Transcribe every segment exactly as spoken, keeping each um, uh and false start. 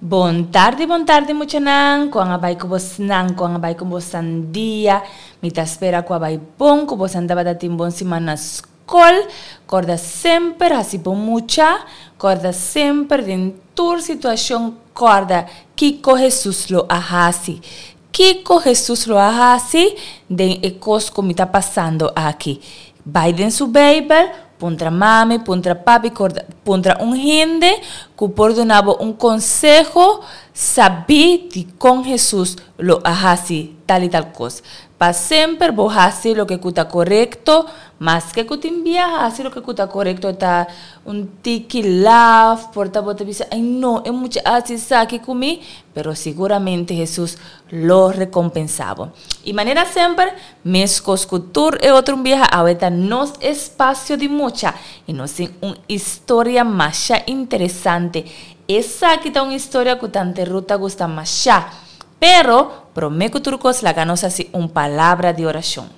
Bon tarde, bon tarde, muchanan. Kung abay ko bos nang, kung abay ko bos sandia. Mita espera ko abay bon, ko bos andaba dating bon semana skol. Corda sempre, hasi bon mucha. Corda sempre, din tur situación, corda. Kiko Jesus lo ahasi. Kiko Jesus lo ahasi, den ecos como está pasando aquí. Biden su Bible. Puntra mami, puntra papi, puntra un gente que por donavo un consejo, sabí que con Jesús lo hacía tal y tal cosa. Para siempre vos haces lo que está correcto, más que que te envía, hacer lo que está correcto, está un tiki love, por favor te dice, ay no, es mucho así saque conmigo, pero seguramente Jesús lo recompensaba. Y manera siempre, mis coscultur e otro viaje, ahorita nos espacio de mucha, y nos en una historia más interesante. Esa que está una historia que tante ruta gusta más. Pero, prometo turcos la ganos así una palabra de oración.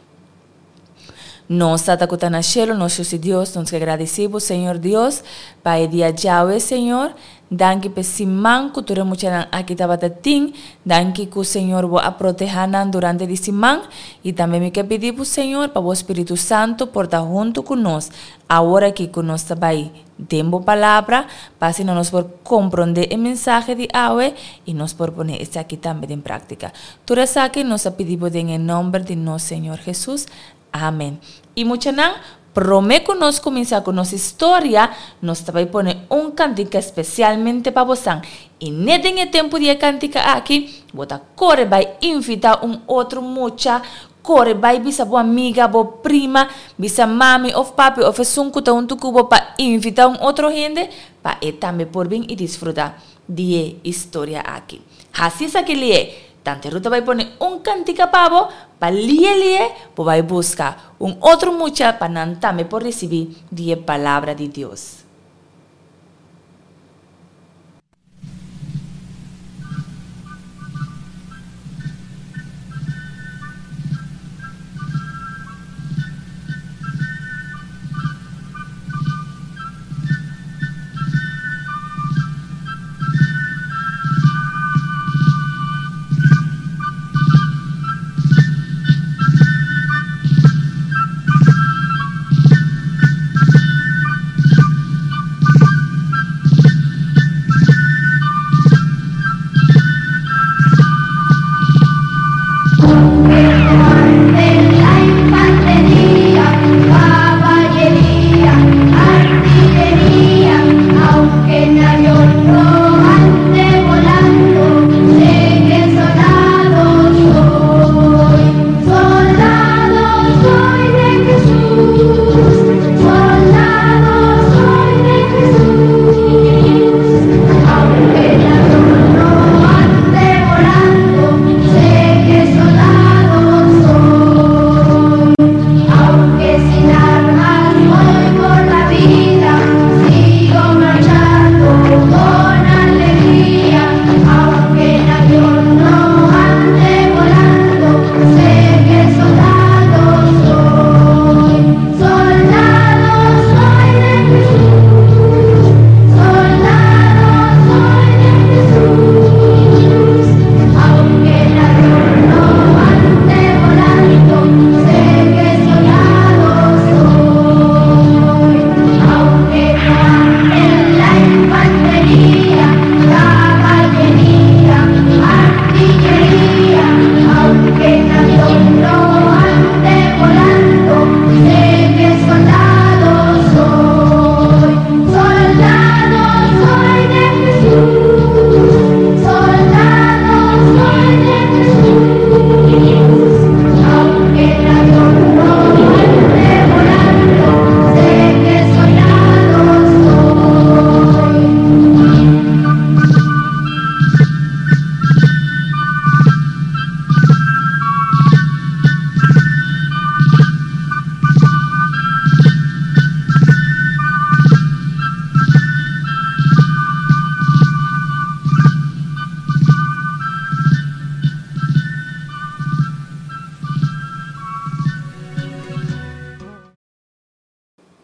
Nos atacutan a cielo, nuestro Dios, nos agradecemos, Señor Dios, para el día Yahweh, Señor. Danke pesiman kutura mucha aquí tabatatín, danke ku Señor va a protegernos durante el simán y también me que pedimos Señor para vos Espíritu Santo por estar junto con nos, ahora que con nos ahí demos palabra, para si no nos por comprender el mensaje de Yahweh y nos por poner este aquí también en práctica. Tú eres aquí nos pedimos en el nombre de nuestro Señor Jesús. Amén. Y mucha prometo nos comenzar con nuestra historia, nos voy a poner un cántica especialmente para vos. Y en el tiempo de cántica aquí, voy a correr, voy a invitar un otro mucha, corre, voy a visitar a amiga, a prima, visa mami o papi o fesuncuta un tucubo para invitar un otro gente, para también por bien y disfrutar de historia aquí. Así es que le Tante ruta vai poner un cantica pavo para lie lie, pues vai buscar un otro mucha para nantame por recibir die palabra de Dios.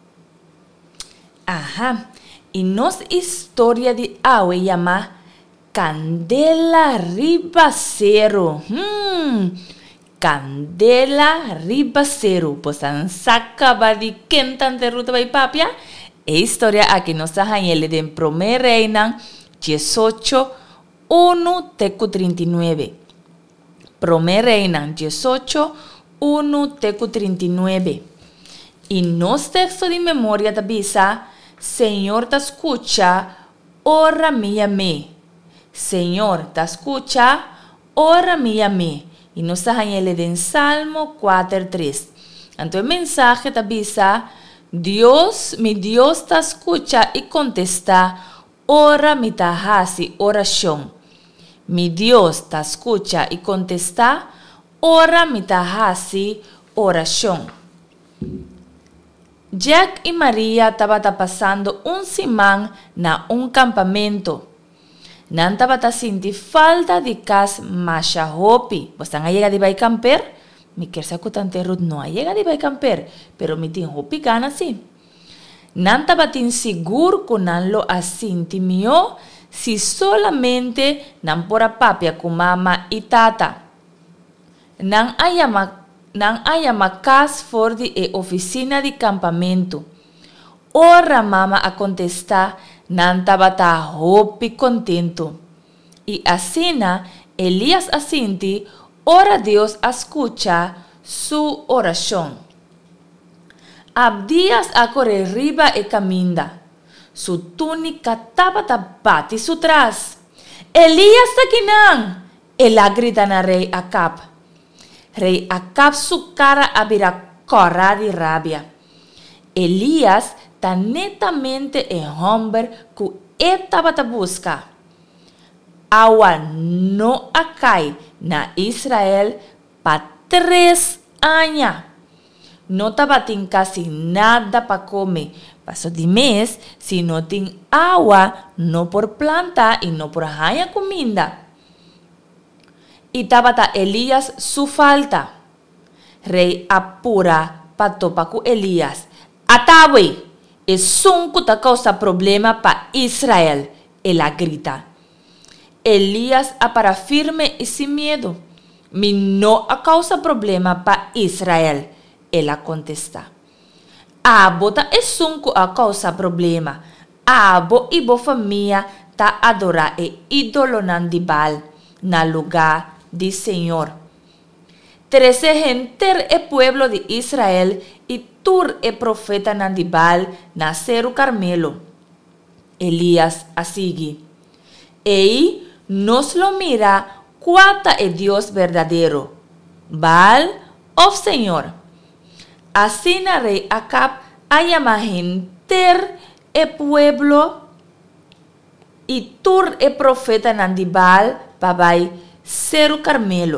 Ajá. Y nos historia de Yahweh llama Candela Ribacero. Hmm. Candela Ribacero. Posan saca badi kentan de ruta by papia. E historia aquí nos hanyele den Prome Reina dieciocho, uno tecu treinta y nueve. Prome Reina dieciocho, uno tecu treinta y nueve. Y nos texto de memoria tabisa, Señor te escucha, ora mía me. Señor te escucha, ora mía me. Y nos hanyele den Salmo cuatro tres. Entonces el mensaje tabisa, Dios, mi Dios te escucha y contesta, ora mi tahasi oración. Mi Dios te escucha y contesta, ora mi tahasi oración. Jack y María estaban pasando un simán na un campamento. Nan tabata sinti falta de cas mashahopi. ¿Vos están a llegar de bay camper? Mi kersa kutante rut no a llega de bay camper, pero mi tin hopi gana sí. Nan tabatin sigur kunan lo asinti mio si solamente nan pora papia ku mama y tata. Nan ayama nan ayama cas for di e oficina di campamento. Ora mama a contestar nan tabata hopi contento. Y asina Elías asinti ora Dios escucha su oración. Abdías a correr riba e caminda. Su túnica estaba tapati su tras. Elías taquinan. Ela grita na rey Acab. Rey Acab su cara abrirá corra de rabia. Elías ta netamente e hombre ku estaba ta busca. Agua no acai na Israel pa tres años. No tabatin casi nada pa comer. Paso de mes, si no tin agua, no por planta y no por haya comida. Y tabata Elías su falta. Rey apura pa topaku Elías. Atawe, es un kuta causa problema pa Israel. Ela grita. Elías apara firme y sin miedo. Mi no a causa problema pa Israel. Ela contesta. Abo ta es un a causa problema. Abo y bo família ta adora e ídolo nandibal na lugar de Señor. Trece gente e pueblo de Israel y tur e profeta nandibal naceru Carmelo. Elías asigi. Ei nos lo mira cuata e Dios verdadero. Baal o Señor. Así na rey Acab ayama gente e pueblo y tur e profeta nandibal babay seru Carmelo.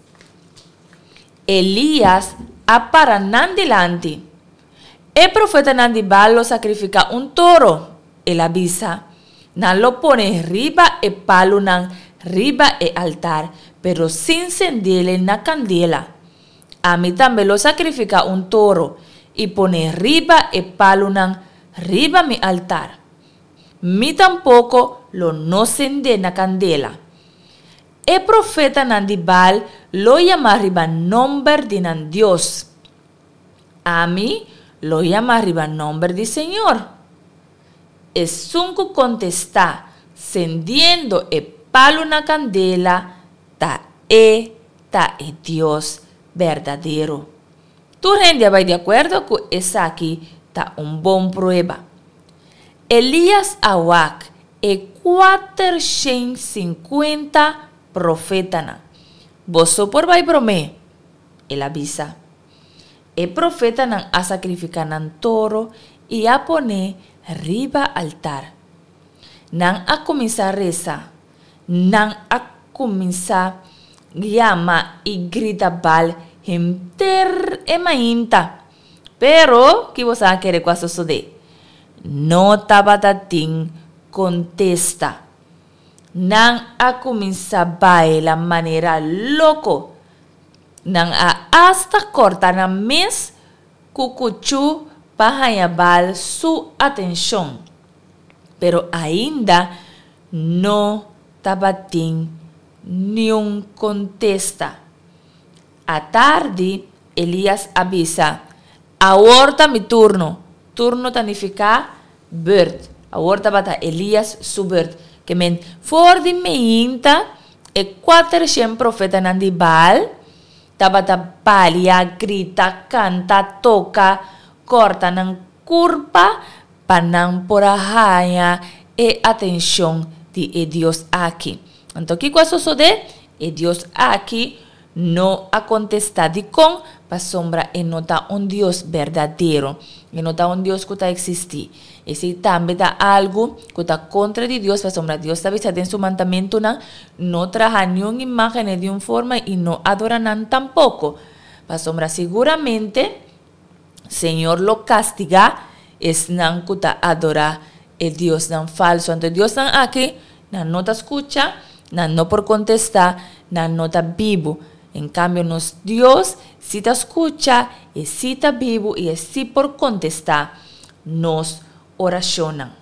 Elías apara nandilante. El profeta nandibal lo sacrifica un toro. El avisa. Nan lo pone riba e palo nan riba e altar, pero sin encenderle na candela. A mí también lo sacrifica un toro y pone riba e palo nan riba mi altar. Mi tampoco lo no encende na candela. El profeta nandibal lo llama riba nombre de nan Dios. A mí lo llama riba nombre de Señor. Es unco contesta, encendiendo e palo na candela, ta e, ta e Dios verdadero. Tu gente va de acuerdo con esa aquí, ta un bom prueba. Elías awak e cuatrocientos cincuenta profetana. Boso por vai brome. El avisa. E profeta nan a sacrificar nan toro y a poner riba altar. Nan a comenzar reza. Nan a comenzar llama y grita bal hemter e mainta. Pero, ¿qué vos a querer cuaso de? No tabatatin contesta. Nan a comenzar baila manera loco. Nan a hasta cortar na mes cucuchu pahayabal su atención. Pero ainda no tabatim nenhum contesta. À tarde, Elias avisa, agora mi turno. Turno significa beurt. Agora bata Elias su beurt. Que men, voor die meinta, e quatrocento profeta nandi Baal, tabata palia, grita, canta, toca, corta ng curpa, panang porahaya, e atenção de e Deus aqui. Então, que coisa sucede? E Deus aqui não a contestar com para sombra e nota um Deus verdadeiro. E nota um Deus que está existir. E se também dá algo que está contra de Deus, para sombra Deus sabe se tem seu mandamento não, não traga nenhuma imagem de uma forma e não adora não tampouco. Para sombra seguramente, Senhor lo castiga, es não que está adorar e Deus não falso. Então Deus não aqui, não nota escucha, não não por contestar, não nota vivo. En cambio, nos Dios, si te escucha, y si te vivo, y si por contestar, nos oracionan.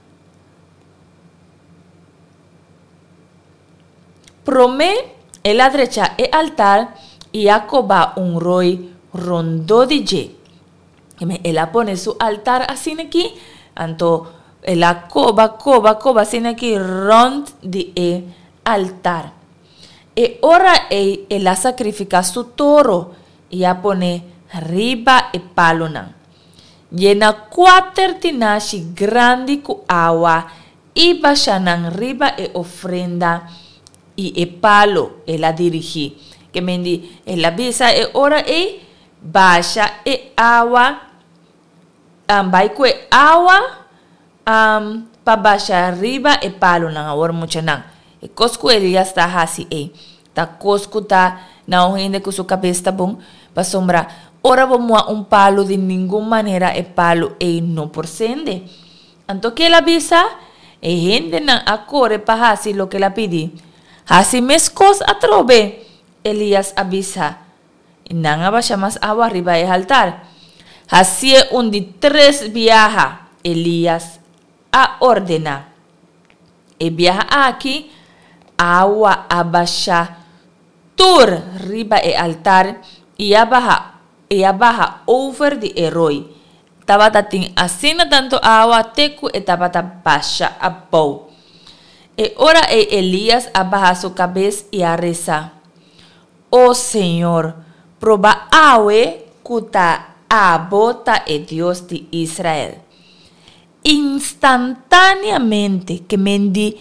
Promé el la derecha el altar, y Jacoba un roi rondo de ye. Él pone su altar así aquí, anto el coba, coba, coba, así aquí, rond de el altar. E ora e ela sacrifica su toro e a pone riba e palo nan. Llena quater tinashi grandi cu agua e baixa nan riba e ofrenda e e palo ela dirigi. Que mendi ela bisa e ora e baixa e agua um, vai cu e agua um, pa baixa riba e palo nan agora mucha nan. E cosco ele já está assim e tá cosco tá não ainda com sua cabeça tá bom para sombra ora vamos um palo de nenhuma maneira é palo e não por sende então que ela avisa e gente não acorre para assim lo que ela pedi assim mescos atrobe Elias avisa e não abaixa mais água arriba e altar assim é um de três viaja Elias a ordena e viaja aqui agua abaixa tur riba e altar e abaja e abaja over de heroi. Tabata tin asina tanto agua tecu e tabata baixa a pou. E ora e Elias abaja su cabeça e a reza. Oh Senhor, proba awe kuta abota e Deus de Israel. Instantaneamente que mendi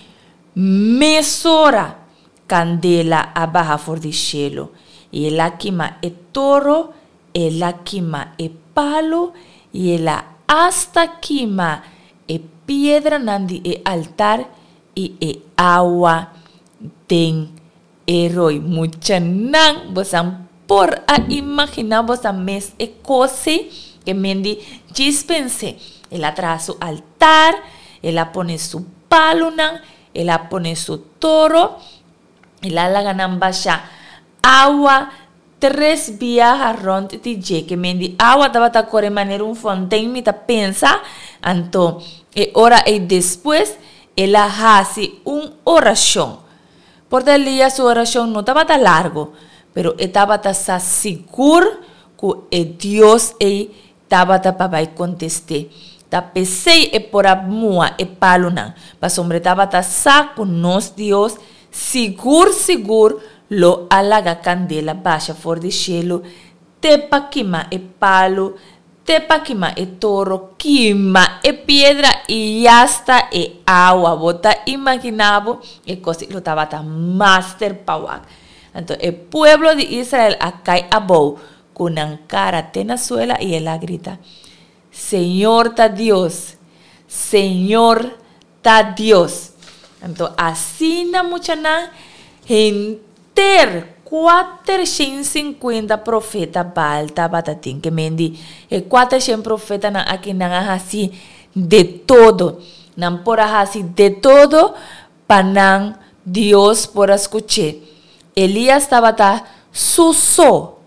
mesora candela abaja for di cielo y ela quima e toro ela quima e palo y ela hasta quima e piedra nandi e altar y e agua den eroi mucha nan bosan por a imaginar bosan mes e cose que mendi dispense ela trae su altar ela pone su palo nan ela pone su toro, ela la ganan basha agua tres viajas rond de je que mendi agua tava ta corre maneira un fontaine mi ta pensa anto e ora e después ela hace un oración por el día su oración no tava ta largo pero estaba ta sa seguro que Dios e tava ta papai conteste ta pesei e por amua e paluna pa sombre tava ta sa con nos Dios sigur sigur lo alaga candela baixa for de cielo tepa quima e palo tepa quima e toro quima e piedra y hasta e agua bota imaginavo e così lo tava ta master power entonces el pueblo de Israel acá abou con cara tenazuela y él grita Señor ta Dios, Señor ta Dios. Entonces, así na mucha na enter quatrocentos e cinquenta profeta Baal tabatatin que mendi e quatrocentos profeta na aqui na assim de todo, nan por assim de todo panang Dios por escuchar. Elias tabata suso,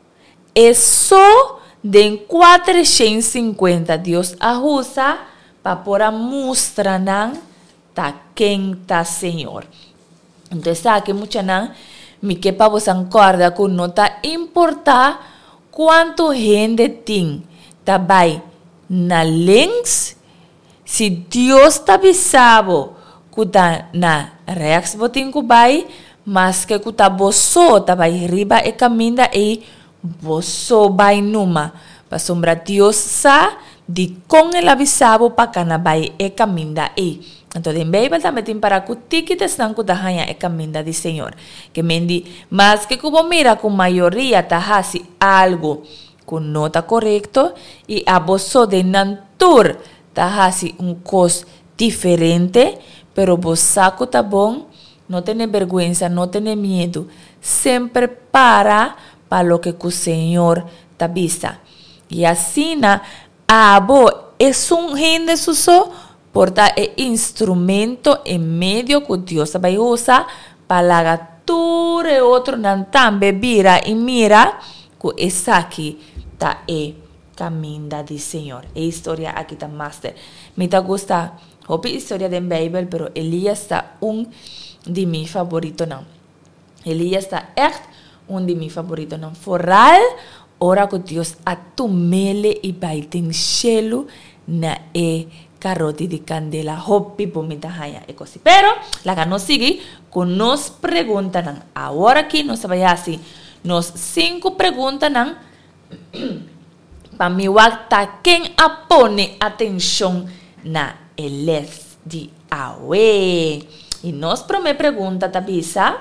eso de quatrocentos e cinquenta Deus ajusta para pôr a mostrar ta quem ta Senhor. Entonces, aquí mucha nan, mi que pa vos acorda que no ta importa cuánto gente tin tabay na links, si Dios ta bisabo kuta na reax botin kubay, mas que kuta boso tabay riba e caminda e boso bay numa, pa sombra Dios sa di con el avisabo pa kanabay e caminda e. Entonces, en Bible también para kutiki te están kutahanya e caminda di Señor. Que mendi, más que kubo mira con mayoría tahasi algo con nota correcto y aboso de nantur tahasi un cos diferente, pero vos saco tabón, no tiene vergüenza, no tiene miedo, siempre para para lo que el Señor te avisa. Y así na abo es un gente suso porta el instrumento en medio que Dios va a usar para la ture otro nantan bebira y mira que es aquí ta e caminda del Señor. E historia aquí ta master. Me ta gusta hopi historia de Bible, pero Elías está un de mi favorito no. Elías está echt un de mi favorito no. Vooral ora que Dios a tu mele y baiting shelu na e caroti de candela hopi pomita haya e così. Pero la que nos sigue con nos preguntan ahora aquí nos vaya así. Nos cinco preguntan pa mi wakta ken apone atención na eles di awe. Y nos prome pregunta tabisa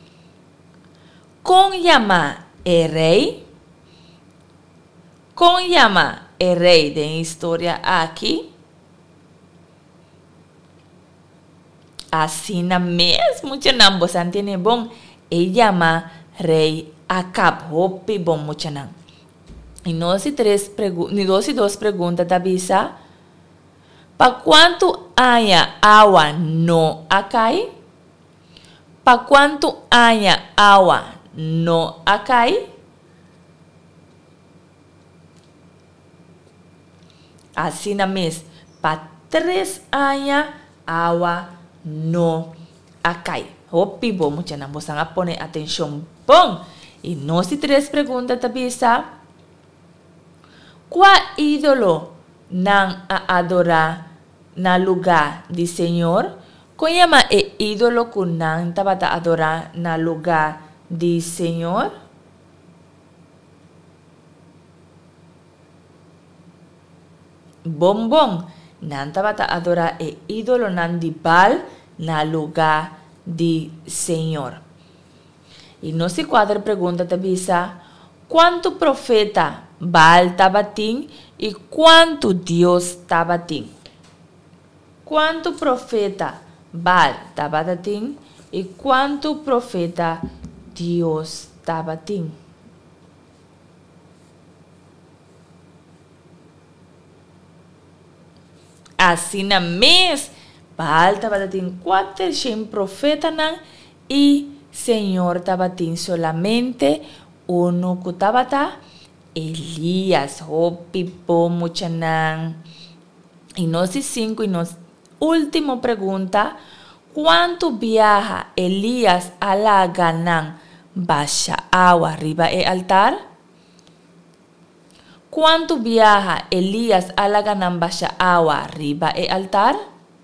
con llama el rey, con llama el rey de historia aquí. Así na mesmo chanam bosan tiene bon e llama rey Acab hopi bon muchanan. Y no si tres pregu ni dos y dos preguntas tabisa. ¿Pa cuánto haya agua no acai? ¿Pa cuánto haya agua no acai? Así na mes. Pa tres haya agua no acai. Hopi bo mucha na vos a poner atención. Bon. Y no si tres preguntas tabisa. ¿Cuál ídolo nan a adorar na lugar di Señor? Con llama e ídolo kun nan tabata adorar na lugar di Señor? Bombón nan tabata adorar e ídolo nan di Baal na lugar di Señor. Y no se cuadra pregunta tabisa, ¿cuánto profeta Baal tabatín y cuánto Dios tabatín? ¿Cuánto profeta Baal tabatín y cuánto profeta Dios tabatín? Así na mes Baal tabatín cuatro shem profeta nan y Señor tabatín solamente uno kutabata Elías hopi po muchanan. Y no si cinco y nos última pregunta, ¿cuánto viaja Elías a la Ganán baja agua arriba el altar? ¿Cuánto viaja Elías a la Ganán baja agua arriba el altar?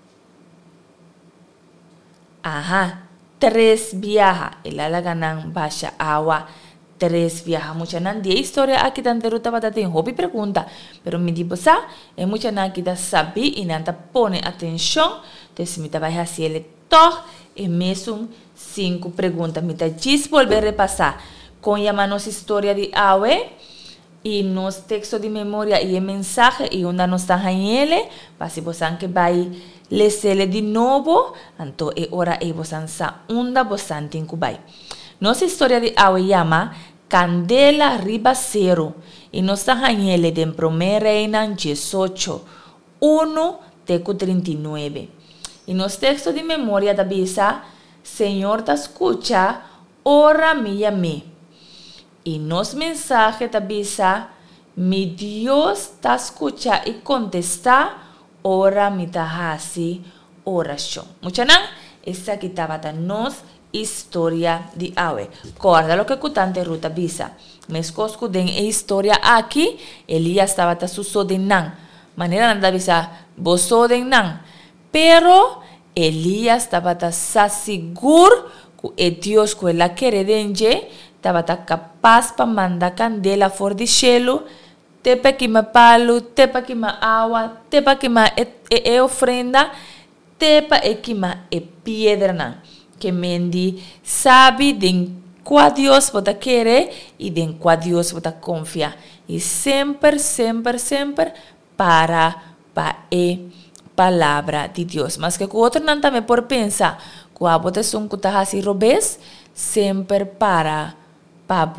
Ajá, tres viaja el a la Ganán baja agua. Tres viaja mucha nan die historia aquí tan teruta batatin hobi pregunta pero mi tipo sa es mucha nan kita sabi y nanta pone atención entonces mi trabajo así el toh e mesum cinco preguntas mi ta gis volver a repasar con llamanos historia de awe y nos texto de memoria y el mensaje y una nos está hañele para si bosan que vai lesele de nuevo anto e ora e bosan sa unda bosan tin kubai nos historia de awe llama Candela Ribacero y nos hañele de primer reina dieciocho, uno teco treinta y nueve. Y nos texto de memoria tabisa, Señor te escucha, ora mi llamé. Y nos mensaje tabisa, mi Dios te escucha y contesta, ora mi tahasi oración. Mucha nan, esta que tabata nos história de Awe. Corda lo que cutante ruta bisa. Mescosco den a história aqui, Elias estava ta susode nan. Maneira nada bisa bosode nan. Pero Elias estava ta sassigur que é Deus que ela quer denje, estava ta capaz para mandar candela fora de chelo, tepa que ma palo, tepa que ma água, tepa que ma é, é, é ofrenda, tepa é que ma é pedra nan. Que mendi sabe de qual Deus pode querer e de qual Deus pode confiar. E sempre, sempre, sempre para para a palavra de Deus. Mas que o outro não também por pensar que a votação que está assim robês sempre para para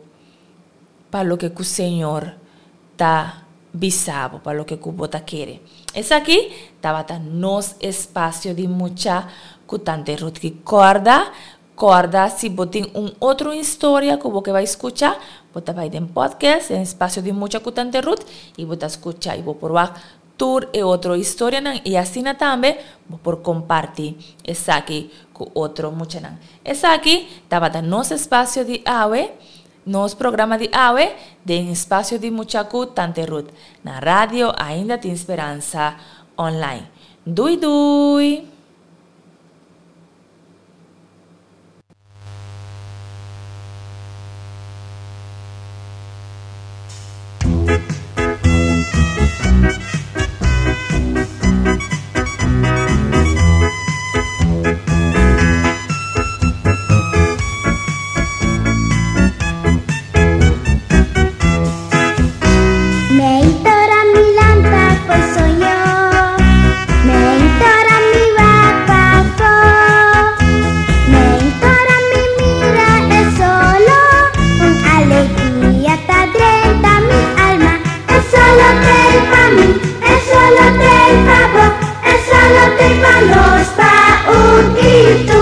para o que o Senhor está bisabo, para o que o bota quer. Esse aqui estava nos espaço de muita cutante Ruth que corda, corda se botem um outro história que você vai escutar, você vai ter um podcast, em espaço de muita cutante Ruth e você escuta e vou provar tour e outra história não e assim também vou por compartilhar esse aqui com outro muita não. Esse aqui estava no nosso espaço de Awe, nosso programa de Awe, de espaço de muita cutante Ruth na rádio ainda tem esperança online. Dui dui. Solo te pa' los pa' un